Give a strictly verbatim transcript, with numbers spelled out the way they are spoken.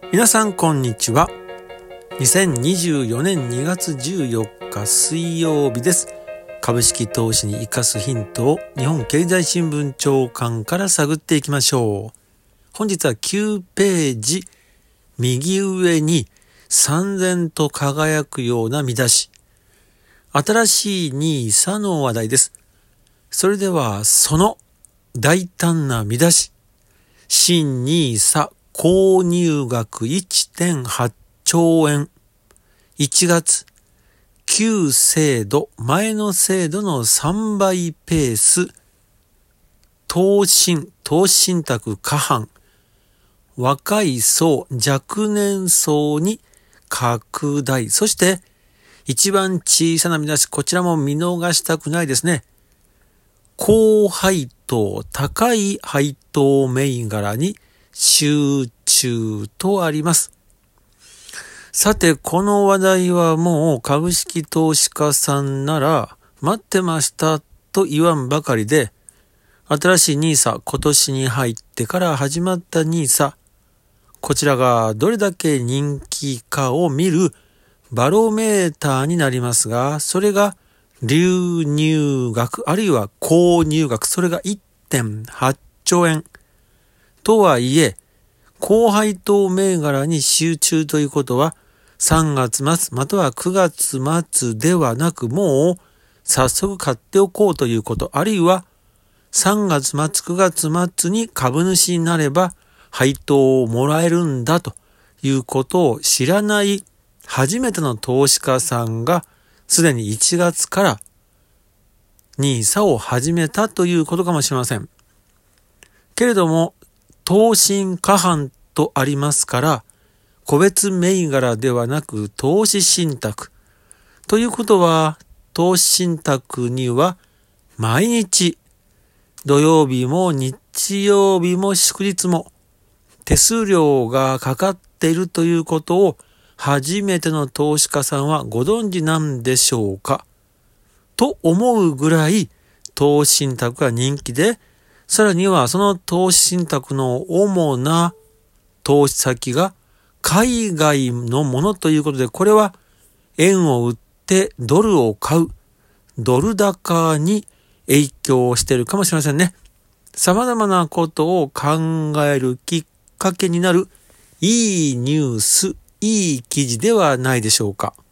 皆さんこんにちは。にせんにじゅうよねんにがつじゅうよっか水曜日です。株式投資に生かすヒントを日本経済新聞長官から探っていきましょう。本日はきゅうページ右上に燦然と輝くような見出し、新しいニーサの話題です。それではその大胆な見出し、新ニーサ購入額 いってんはちちょうえん、いちがつ旧制度前の制度のさんばいペース、投信投資信託過半、若い層若年層に拡大、そして一番小さな見出し、こちらも見逃したくないですね。高配当高い配当銘柄に集中とあります。さて、この話題はもう株式投資家さんなら待ってましたと言わんばかりで、新しいニーサ、今年に入ってから始まったニーサ、こちらがどれだけ人気かを見るバロメーターになりますが、それが流入額あるいは購入額、それが いってんはちちょうえんとはいえ、高配当銘柄に集中ということはさんがつまつまたはくがつまつではなく、もう早速買っておこうということ、あるいはさんがつまつくがつまつに株主になれば配当をもらえるんだということを知らない初めての投資家さんがすでにいちがつからニーサを始めたということかもしれません。けれども投信過半とありますから、個別銘柄ではなく投資信託ということは、投資信託には毎日土曜日も日曜日も祝日も手数料がかかっているということを初めての投資家さんはご存知なんでしょうかと思うぐらい投資信託が人気で、さらにはその投資信託の主な投資先が海外のものということで、これは円を売ってドルを買う、ドル高に影響しているかもしれませんね。様々なことを考えるきっかけになるいいニュース、いい記事ではないでしょうか。